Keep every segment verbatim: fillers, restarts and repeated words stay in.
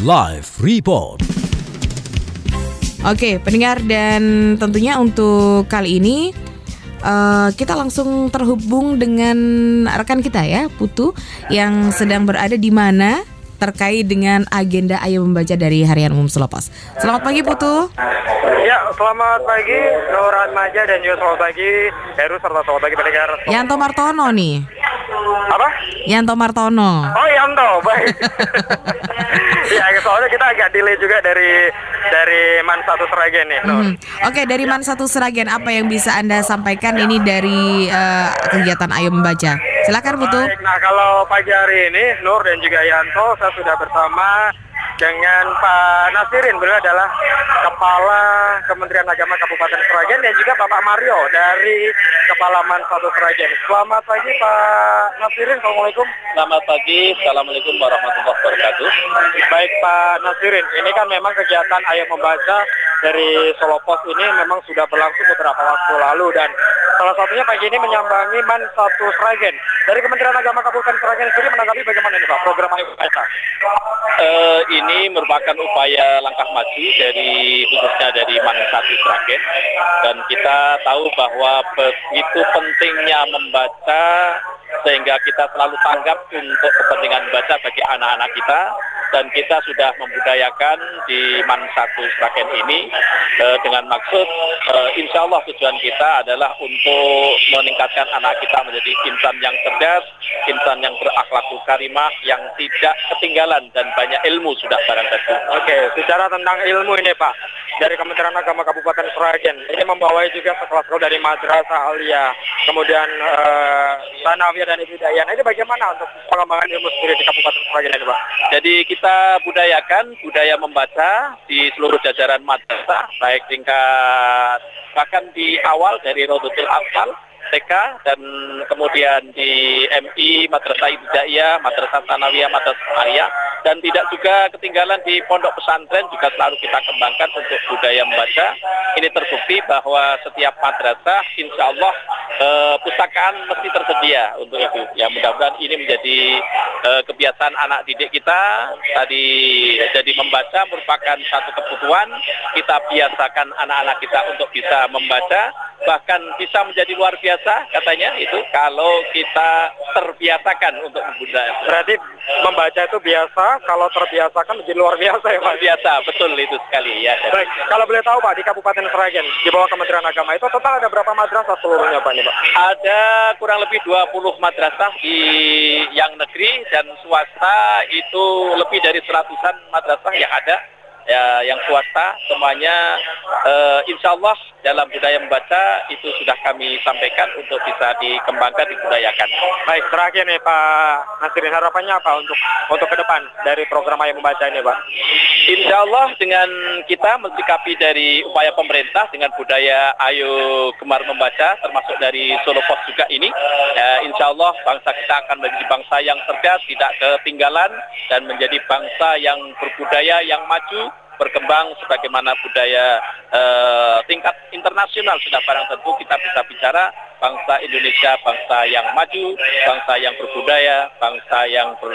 Live Report. Oke, pendengar, dan tentunya untuk kali ini uh, kita langsung terhubung dengan rekan kita ya, Putu, yang sedang berada di mana terkait dengan agenda Ayo Membaca dari Harian Umum Selopos. Selamat pagi, Putu. Ya, selamat pagi Nur Atmaja dan juga selamat pagi Heru serta selamat pagi pendengar. Yanto Martono nih. Apa? Yanto Martono. Oh, Yanto, baik. Ya, soalnya kita agak delay juga dari dari Man satu Sragen nih, Nur. Mm-hmm. Oke, dari Man satu Sragen, apa yang bisa Anda sampaikan ini dari uh, kegiatan Ayo Membaca? Silakan, Putu. Baik, nah kalau pagi hari ini Nur dan juga Yanto, saya sudah bersama dengan Pak Nasirin, beliau adalah Kepala Kementerian Agama Kabupaten Sragen, dan juga Bapak Mario dari Kepala Man satu Sragen. Selamat pagi Pak Nasirin, Assalamualaikum. Selamat pagi, Assalamualaikum warahmatullahi wabarakatuh. Baik Pak Nasirin, ini kan memang kegiatan Ayo Membaca dari Solopos ini memang sudah berlangsung beberapa waktu lalu, dan salah satunya pagi ini menyambangi Man satu Sragen. Dari Kementerian Agama Kabupaten Sragen sendiri menanggapi bagaimana ini Pak program Ayo Membaca? Uh, ini merupakan upaya langkah maju dari khususnya dari Man satu Sragen, dan kita tahu bahwa begitu pentingnya membaca sehingga kita selalu tanggap untuk kepentingan membaca bagi anak-anak kita, dan kita sudah membudayakan di Man satu Sragen ini uh, dengan maksud uh, insya Allah tujuan kita adalah untuk meningkatkan anak kita menjadi insan yang cerdas, insan yang berakhlakul karimah, yang tidak ketinggalan dan banyak ilmu sudah barang tentu. Oke, bicara tentang ilmu ini Pak, dari Kementerian Agama Kabupaten Sragen ini membawai juga sekolah-sekolah dari Madrasah Aliyah, kemudian uh, Sanawiyah dan Ibtidaiyah. Nah, ini bagaimana untuk pengembangan ilmu sendiri di Kabupaten Sragen ini Pak? Jadi kita budayakan budaya membaca di seluruh jajaran madrasah, baik tingkat bahkan di awal dari Rodotul Atfal T K, dan kemudian di M I, Madrasah Ibtidaiyah, Madrasah Sanawiyah, Madrasah Aliyah, dan tidak juga ketinggalan di pondok pesantren juga selalu kita kembangkan untuk budaya membaca. Ini terbukti bahwa setiap madrasah insya Allah eh, pustakaan mesti tersedia untuk itu. Ya, mudah-mudahan ini menjadi eh, kebiasaan anak didik kita. Tadi jadi membaca merupakan satu kebutuhan. Kita biasakan anak-anak kita untuk bisa membaca, bahkan bisa menjadi luar biasa katanya itu kalau kita terbiasakan untuk membaca. Berarti membaca itu biasa, kalau terbiasakan menjadi luar biasa ya Pak? Luar biasa, betul itu sekali ya. Baik, kalau boleh tahu Pak, di Kabupaten Sragen di bawah Kementerian Agama itu total ada berapa madrasah seluruhnya Pak ini Pak? Ada kurang lebih dua puluh madrasah di yang negeri, dan swasta itu lebih dari seratusan madrasah yang ada. Ya, yang swasta semuanya uh, insya Allah dalam budaya membaca itu sudah kami sampaikan untuk bisa dikembangkan, dibudayakan. Baik, terakhir nih Pak Nasirin, harapannya apa untuk untuk ke depan dari program Ayo Membaca ini Pak? Insya Allah dengan kita mensikapi dari upaya pemerintah dengan budaya Ayo Gemar Membaca, termasuk dari Solopos juga ini, ya, insya Allah bangsa kita akan menjadi bangsa yang cerdas, tidak ketinggalan, dan menjadi bangsa yang berbudaya, yang maju, berkembang sebagaimana budaya eh, tingkat internasional sudah barang tentu kita bisa bicara bangsa Indonesia, bangsa yang maju, bangsa yang berbudaya, bangsa yang ber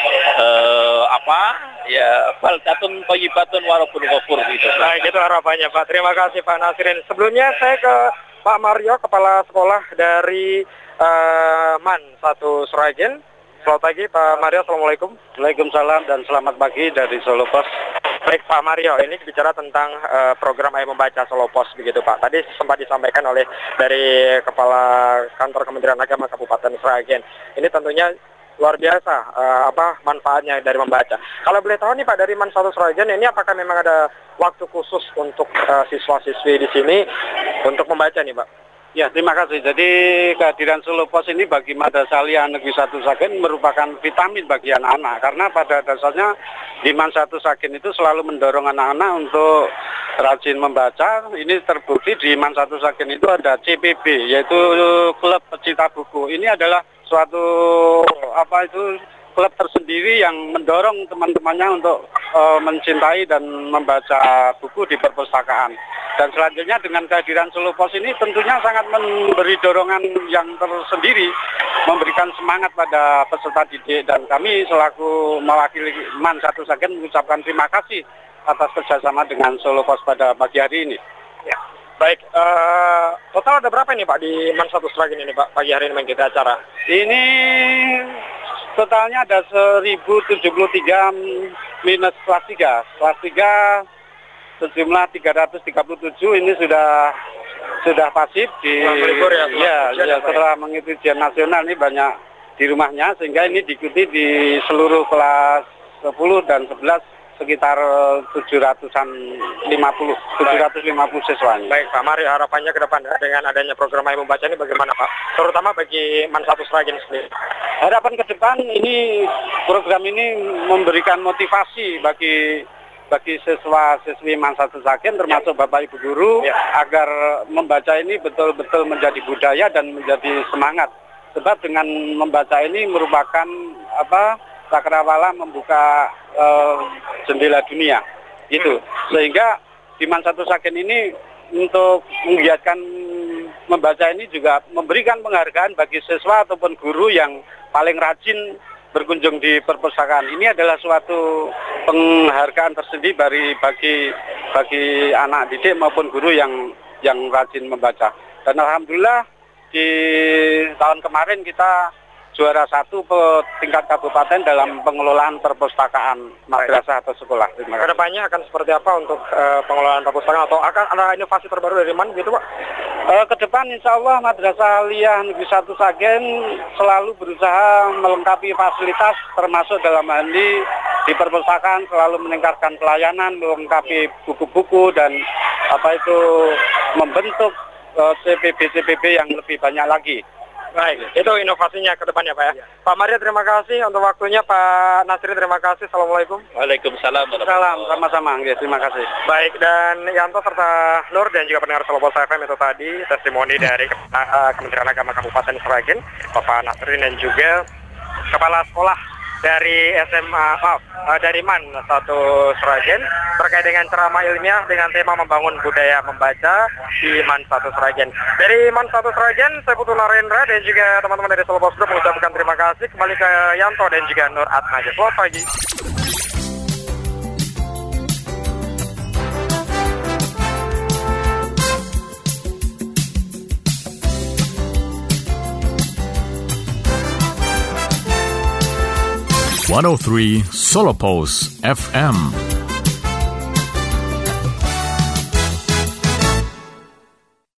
eh, apa ya baldatun thayyibatun wa rabbun ghafur gitu. Nah, itu harapannya Pak. Terima kasih Pak Nasirin. Sebelumnya saya ke Pak Mario, Kepala Sekolah dari uh, Man satu Sragen. Selamat pagi Pak Mario, Assalamualaikum. Waalaikumsalam dan selamat pagi dari Solopos. Baik Pak Mario, ini bicara tentang uh, program Ayo Membaca Solopos begitu Pak. Tadi sempat disampaikan oleh dari Kepala Kantor Kementerian Agama Kabupaten Sragen. Ini tentunya luar biasa uh, apa manfaatnya dari membaca. Kalau boleh tahu nih Pak, dari Man satu Sragen ini apakah memang ada waktu khusus untuk uh, siswa-siswi di sini untuk membaca nih Pak? Ya, terima kasih. Jadi kehadiran Solopos ini bagi Madrasah Aliyah Negeri satu Sragen merupakan vitamin bagi anak-anak. Karena pada dasarnya di Man satu Sragen itu selalu mendorong anak-anak untuk rajin membaca. Ini terbukti di Man satu Sragen itu ada C P B, yaitu Klub Pecinta Buku. Ini adalah suatu apa itu klub tersendiri yang mendorong teman-temannya untuk uh, mencintai dan membaca buku di perpustakaan. Dan selanjutnya dengan kehadiran Solo Pos ini tentunya sangat memberi dorongan yang tersendiri, memberikan semangat pada peserta didik, dan kami selaku mewakili Man Satu Sragen mengucapkan terima kasih atas kerjasama dengan Solo Pos pada pagi hari ini. Ya. Baik, uh, total ada berapa ini Pak di Man Satu Sragen ini Pak pagi hari ini mengikuti acara? Ini totalnya ada seribu tujuh puluh tiga minus kelas tiga. Kelas tiga sejumlah tiga ratus tiga puluh tujuh ini sudah sudah pasif di libur ya, ya, ya setelah mengikuti ujian nasional ini banyak di rumahnya, sehingga ini diikuti di seluruh kelas sepuluh dan sebelas sekitar tujuh ratus lima puluh siswanya. Baik Pak, mari harapannya ke depan dengan adanya program Ayo Membaca ini bagaimana Pak? Terutama bagi Man Satu Sragen sendiri. Harapan ke depan ini program ini memberikan motivasi bagi bagi siswa-siswi Man Satu Sragen termasuk ya. Bapak Ibu guru ya. Agar membaca ini betul-betul menjadi budaya dan menjadi semangat. Sebab dengan membaca ini merupakan apa? Cakrawala membuka uh, jendela dunia, gitu. Sehingga di Man Satu Sragen ini untuk menggiatkan membaca ini juga memberikan penghargaan bagi siswa ataupun guru yang paling rajin berkunjung di perpustakaan. Ini adalah suatu penghargaan tersendiri bagi bagi bagi anak didik maupun guru yang yang rajin membaca. Dan alhamdulillah di tahun kemarin kita juara satu ke tingkat kabupaten dalam pengelolaan perpustakaan madrasah atau sekolah. Kedepannya akan seperti apa untuk uh, pengelolaan perpustakaan, atau akan ada inovasi terbaru dari Man gitu Pak? Uh, ke depan insya Allah Madrasah Aliyah Negeri Satu Sragen selalu berusaha melengkapi fasilitas, termasuk dalam hal ini di perpustakaan selalu meningkatkan pelayanan, melengkapi buku-buku dan apa itu membentuk uh, C P B C P B yang lebih banyak lagi. Baik, itu inovasinya ke depannya Pak ya. ya. Pak Maria terima kasih untuk waktunya, Pak Nasri terima kasih. Assalamualaikum. Waalaikumsalam. Salam, sama-sama. Ya, terima kasih. Baik, dan Yanto serta Nur dan juga pendengar Solo Pos F M itu tadi testimoni dari uh, Kementerian Agama Kabupaten Sragen, Bapak Nasri dan juga Kepala Sekolah dari S M A, maaf, uh, dari Man Satu Sragen terkait dengan ceramah ilmiah dengan tema membangun budaya membaca di Man Satu Sragen. Dari Man Satu Sragen, saya Putu Narendra dan juga teman-teman dari Solo Pos Group mengucapkan terima kasih. Kembali ke Yanto dan juga Nur Atmaja. Selamat pagi. one oh three Solo Pos F M.